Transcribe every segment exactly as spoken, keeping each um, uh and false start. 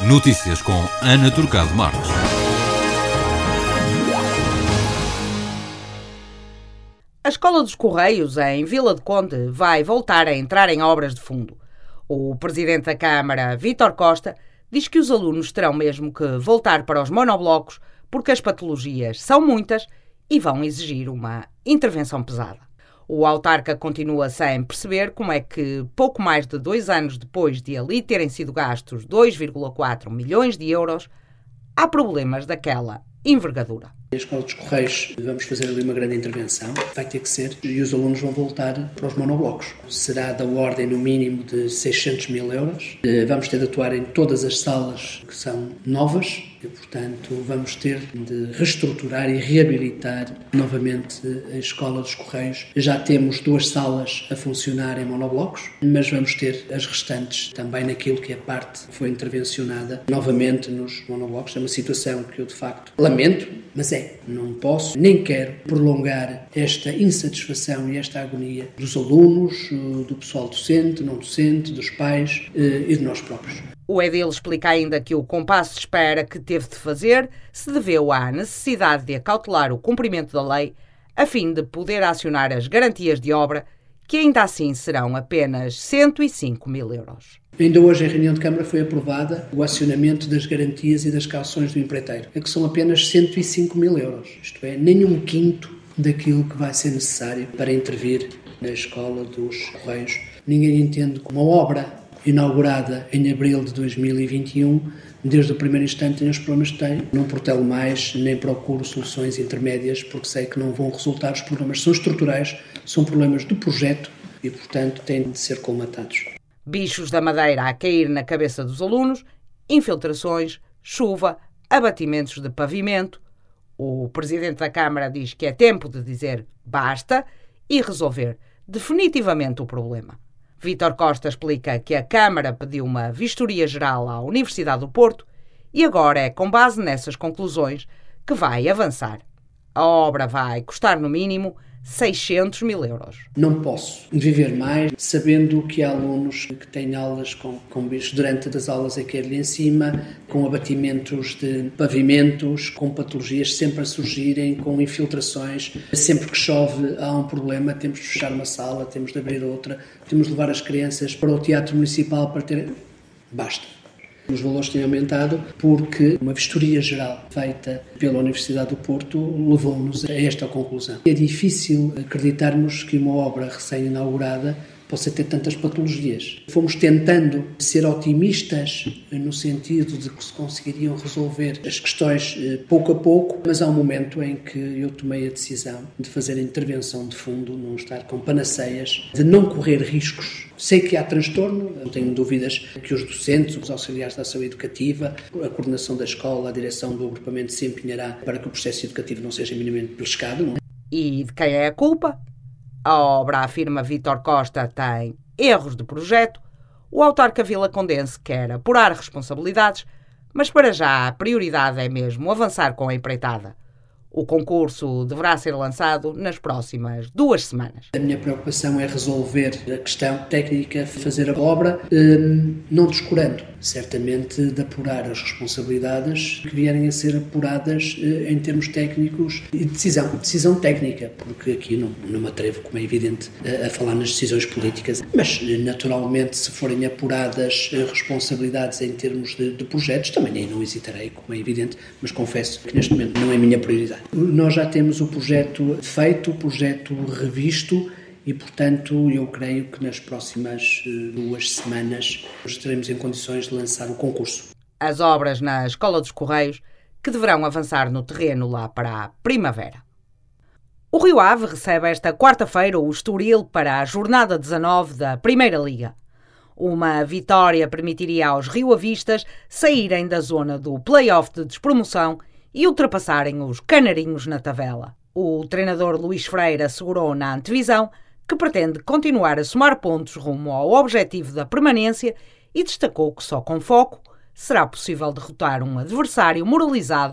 Notícias com Ana Turcado Marques. A Escola dos Correios, em Vila de Conde, vai voltar a entrar em obras de fundo. O presidente da Câmara, Vítor Costa, diz que os alunos terão mesmo que voltar para os monoblocos porque as patologias são muitas e vão exigir uma intervenção pesada. O autarca continua sem perceber como é que, pouco mais de dois anos depois de ali terem sido gastos dois vírgula quatro milhões de euros, há problemas daquela envergadura. A Escola dos Correios, vamos fazer ali uma grande intervenção, vai ter que ser, e os alunos vão voltar para os monoblocos. Será da ordem, no mínimo, de seiscentos mil euros. Vamos ter de atuar em todas as salas que são novas e, portanto, vamos ter de reestruturar e reabilitar novamente a Escola dos Correios. Já temos duas salas a funcionar em monoblocos, mas vamos ter as restantes também naquilo que é parte que foi intervencionada novamente nos monoblocos. É uma situação que eu, de facto, lamento, mas é. Não posso, nem quero prolongar esta insatisfação e esta agonia dos alunos, do pessoal docente, não docente, dos pais e de nós próprios. O edil explica ainda que o compasso de espera que teve de fazer se deveu à necessidade de acautelar o cumprimento da lei a fim de poder acionar as garantias de obra, que ainda assim serão apenas cento e cinco mil euros. Ainda hoje, em reunião de Câmara, foi aprovada o acionamento das garantias e das calções do empreiteiro, que são apenas cento e cinco mil euros. Isto é, nem um quinto daquilo que vai ser necessário para intervir na Escola dos Correios. Ninguém entende que uma obra inaugurada em abril de dois mil e vinte e um, desde o primeiro instante tem os problemas que tem. Não protelo mais, nem procuro soluções intermédias, porque sei que não vão resultar. Os problemas são estruturais, são problemas do projeto e, portanto, têm de ser colmatados. Bichos da madeira a cair na cabeça dos alunos, infiltrações, chuva, abatimentos de pavimento. O presidente da Câmara diz que é tempo de dizer basta e resolver definitivamente o problema. Vítor Costa explica que a Câmara pediu uma vistoria geral à Universidade do Porto e agora é com base nessas conclusões que vai avançar. A obra vai custar no mínimo seiscentos mil euros. Não posso viver mais sabendo que há alunos que têm aulas com, com bichos durante as aulas a cair-lhe em cima, com abatimentos de pavimentos, com patologias sempre a surgirem, com infiltrações. Sempre que chove há um problema, temos de fechar uma sala, temos de abrir outra, temos de levar as crianças para o Teatro Municipal para ter... Basta. Os valores têm aumentado porque uma vistoria geral feita pela Universidade do Porto levou-nos a esta conclusão. É difícil acreditarmos que uma obra recém-inaugurada possa ter tantas patologias. Fomos tentando ser otimistas no sentido de que se conseguiriam resolver as questões pouco a pouco, mas há um momento em que eu tomei a decisão de fazer a intervenção de fundo, não estar com panaceias, de não correr riscos. Sei que há transtorno, não tenho dúvidas que os docentes, os auxiliares da ação educativa, a coordenação da escola, a direção do agrupamento se empenhará para que o processo educativo não seja minimamente beliscado. Não é? E de quem é a culpa? A obra, afirma Vítor Costa, tem erros de projeto. O autarca vilacondense quer apurar responsabilidades, mas para já a prioridade é mesmo avançar com a empreitada. O concurso deverá ser lançado nas próximas duas semanas. A minha preocupação é resolver a questão técnica, fazer a obra, não descurando, certamente, de apurar as responsabilidades que vierem a ser apuradas em termos técnicos e decisão, decisão técnica, porque aqui não, não me atrevo, como é evidente, a, a falar nas decisões políticas, mas naturalmente se forem apuradas responsabilidades em termos de, de projetos, também aí não hesitarei, como é evidente, mas confesso que neste momento não é a minha prioridade. Nós já temos o projeto feito, o projeto revisto e, portanto, eu creio que nas próximas duas semanas estaremos em condições de lançar o concurso. As obras na Escola dos Correios que deverão avançar no terreno lá para a primavera. O Rio Ave recebe esta quarta-feira o Estoril para a jornada dezanove da Primeira Liga. Uma vitória permitiria aos rioavistas saírem da zona do play-off de despromoção e ultrapassarem os canarinhos na tabela. O treinador Luís Freire assegurou na antevisão que pretende continuar a somar pontos rumo ao objetivo da permanência e destacou que só com foco será possível derrotar um adversário moralizado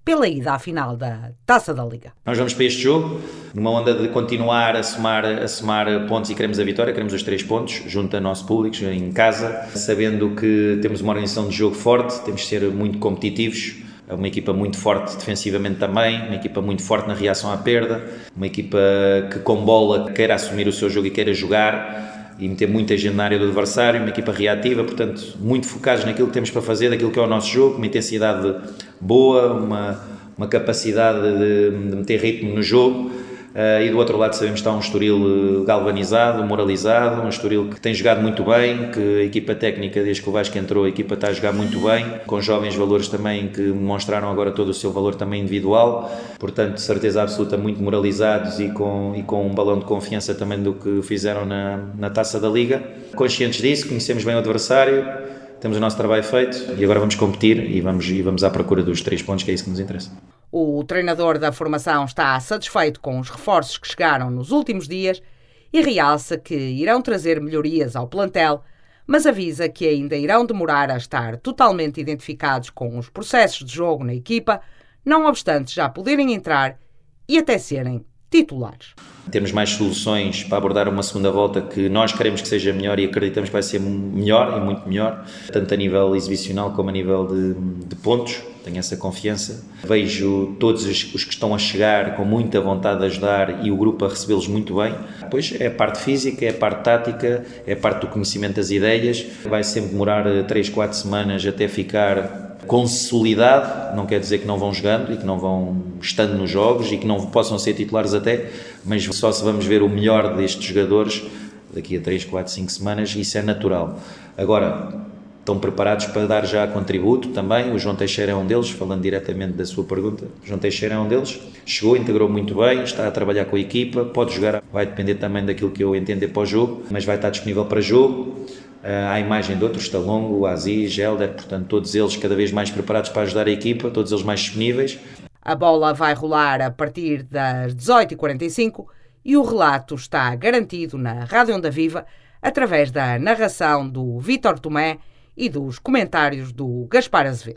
pela ida à final da Taça da Liga. Nós vamos para este jogo numa onda de continuar a somar, a somar pontos e queremos a vitória, queremos os três pontos junto ao nosso público, em casa, sabendo que temos uma organização de jogo forte, temos de ser muito competitivos. É uma equipa muito forte defensivamente também, uma equipa muito forte na reação à perda, uma equipa que com bola queira assumir o seu jogo e queira jogar e meter muita gente na área do adversário, uma equipa reativa, portanto muito focados naquilo que temos para fazer, daquilo que é o nosso jogo, uma intensidade boa, uma, uma capacidade de, de meter ritmo no jogo. Uh, e do outro lado sabemos que está um Estoril galvanizado, moralizado, um Estoril que tem jogado muito bem, que a equipa técnica, desde que o Vasco entrou, a equipa está a jogar muito bem, com jovens valores também que demonstraram agora todo o seu valor também individual, portanto, de certeza absoluta, muito moralizados e com, e com um balão de confiança também do que fizeram na, na Taça da Liga. Conscientes disso, conhecemos bem o adversário, temos o nosso trabalho feito e agora vamos competir e vamos, e vamos à procura dos três pontos, que é isso que nos interessa. O treinador da formação está satisfeito com os reforços que chegaram nos últimos dias e realça que irão trazer melhorias ao plantel, mas avisa que ainda irão demorar a estar totalmente identificados com os processos de jogo na equipa, não obstante já poderem entrar e até serem titulares. Temos mais soluções para abordar uma segunda volta que nós queremos que seja melhor e acreditamos que vai ser melhor e muito melhor, tanto a nível exibicional como a nível de, de pontos. Tenho essa confiança. Vejo todos os que estão a chegar com muita vontade de ajudar e o grupo a recebê-los muito bem. Depois é a parte física, é a parte tática, é a parte do conhecimento das ideias. Vai sempre demorar três, quatro semanas até ficar consolidado. Não quer dizer que não vão jogando e que não vão estando nos jogos e que não possam ser titulares até, mas só se vamos ver o melhor destes jogadores daqui a três, quatro, cinco semanas, isso é natural. Agora, estão preparados para dar já contributo também. O João Teixeira é um deles, falando diretamente da sua pergunta. O João Teixeira é um deles. Chegou, integrou muito bem, está a trabalhar com a equipa, pode jogar, vai depender também daquilo que eu entender para o jogo, mas vai estar disponível para jogo. Há a imagem de outros, Stalongo, o Aziz, Helder, portanto todos eles cada vez mais preparados para ajudar a equipa, todos eles mais disponíveis. A bola vai rolar a partir das dezoito e quarenta e cinco e o relato está garantido na Rádio Onda Viva através da narração do Vítor Tomé e dos comentários do Gaspar Azevedo.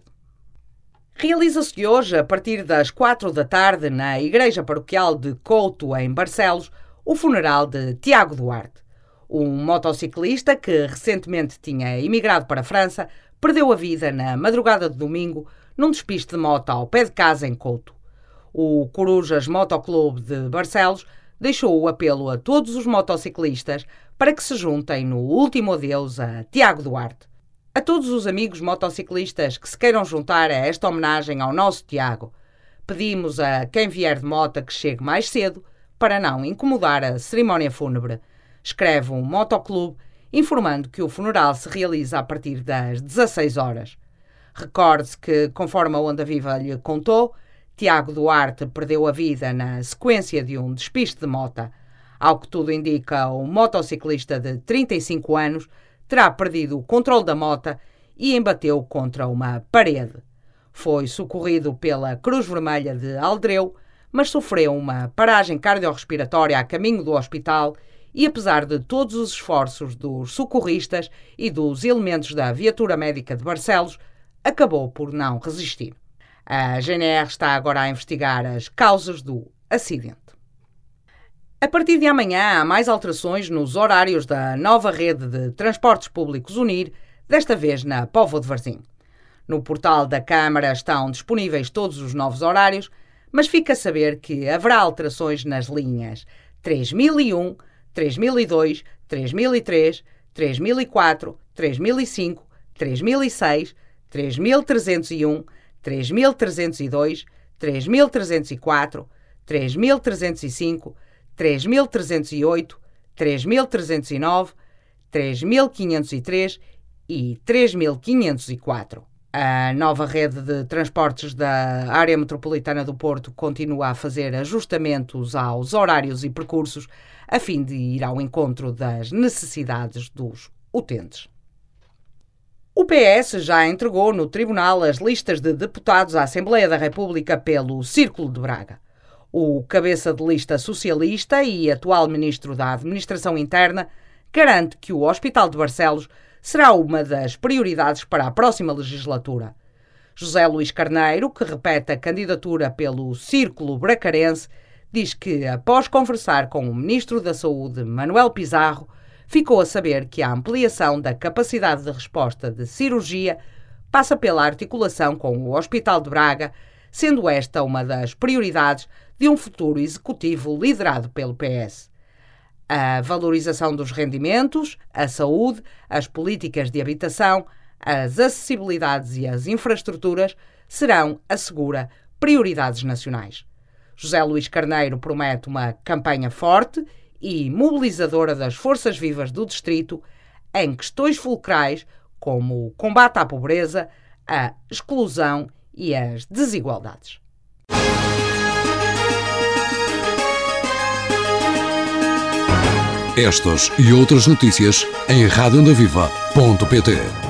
Realiza-se hoje, a partir das quatro da tarde, na Igreja Paroquial de Couto, em Barcelos, o funeral de Tiago Duarte. Um motociclista que recentemente tinha emigrado para a França perdeu a vida na madrugada de domingo num despiste de moto ao pé de casa em Couto. O Corujas Motoclube de Barcelos deixou o apelo a todos os motociclistas para que se juntem no último adeus a Tiago Duarte. A todos os amigos motociclistas que se queiram juntar a esta homenagem ao nosso Tiago, pedimos a quem vier de moto que chegue mais cedo para não incomodar a cerimónia fúnebre. Escreve um motoclube informando que o funeral se realiza a partir das dezasseis horas. Recorde-se que, conforme a Onda Viva lhe contou, Tiago Duarte perdeu a vida na sequência de um despiste de moto. Ao que tudo indica, o motociclista de trinta e cinco anos terá perdido o controle da moto e embateu contra uma parede. Foi socorrido pela Cruz Vermelha de Aldreu, mas sofreu uma paragem cardiorrespiratória a caminho do hospital e, apesar de todos os esforços dos socorristas e dos elementos da viatura médica de Barcelos, acabou por não resistir. A G N R está agora a investigar as causas do acidente. A partir de amanhã há mais alterações nos horários da nova rede de transportes públicos Unir, desta vez na Póvoa de Varzim. No portal da Câmara estão disponíveis todos os novos horários, mas fica a saber que haverá alterações nas linhas três mil e um, três mil e dois, três mil e três, três mil e quatro, três mil e cinco, três mil e seis, três mil trezentos e um, três mil trezentos e dois, três mil trezentos e quatro, três mil trezentos e cinco, três mil trezentos e oito, três mil trezentos e nove, três mil quinhentos e três e três mil quinhentos e quatro. A nova rede de transportes da área metropolitana do Porto continua a fazer ajustamentos aos horários e percursos a fim de ir ao encontro das necessidades dos utentes. O P S já entregou no Tribunal as listas de deputados à Assembleia da República pelo Círculo de Braga. O cabeça de lista socialista e atual ministro da Administração Interna garante que o Hospital de Barcelos será uma das prioridades para a próxima legislatura. José Luís Carneiro, que repete a candidatura pelo Círculo Bracarense, diz que, após conversar com o Ministro da Saúde, Manuel Pizarro, ficou a saber que a ampliação da capacidade de resposta de cirurgia passa pela articulação com o Hospital de Braga, sendo esta uma das prioridades de um futuro executivo liderado pelo P S. A valorização dos rendimentos, a saúde, as políticas de habitação, as acessibilidades e as infraestruturas serão, assegura, prioridades nacionais. José Luís Carneiro promete uma campanha forte e mobilizadora das forças vivas do distrito em questões fulcrais como o combate à pobreza, a exclusão e as desigualdades. Estas e outras notícias em rádio onda viva ponto pt.